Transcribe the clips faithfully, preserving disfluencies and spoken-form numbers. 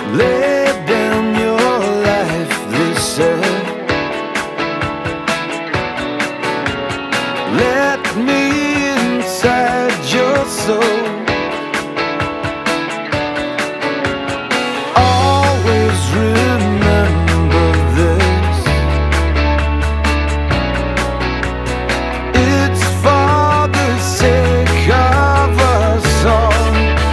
Lay down your life, they said. Let me inside your soul. Always remember this. It's for the sake of us all.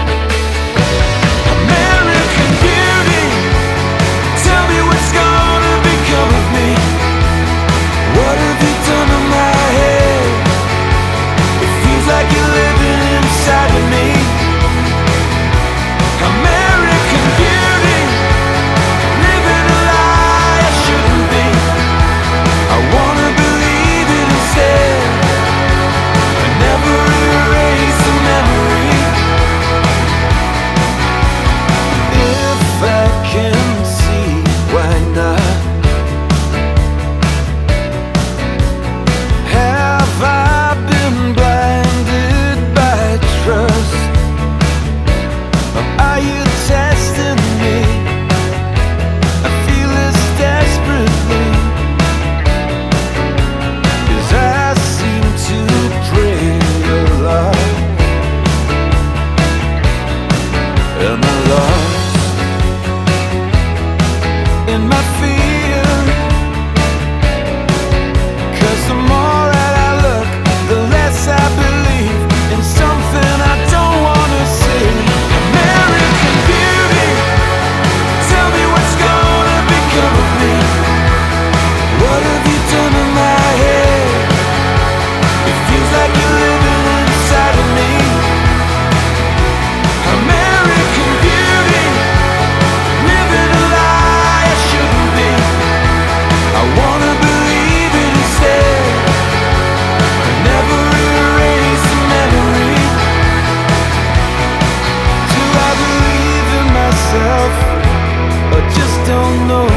American beauty, tell me what's gonna become of me. What have you done to my head? It feels like you're living inside of me. American beauty, living a lie I shouldn't be. I wanna believe it instead, and never erase the memory. If I can see, why not? Have I been blinded by trust? Or are you testing me? I feel this desperately, 'cause I seem to pray a lot, and I lost in my fear. 'Cause the more that I look, the less I believe in something I don't wanna see. American beauty, tell me what's gonna become of me. What have you done to my head? It feels like you're living inside of me. American beauty, living a lie I shouldn't be. I wanna believe it instead, and never erase the memory. Do I believe in myself, or just don't know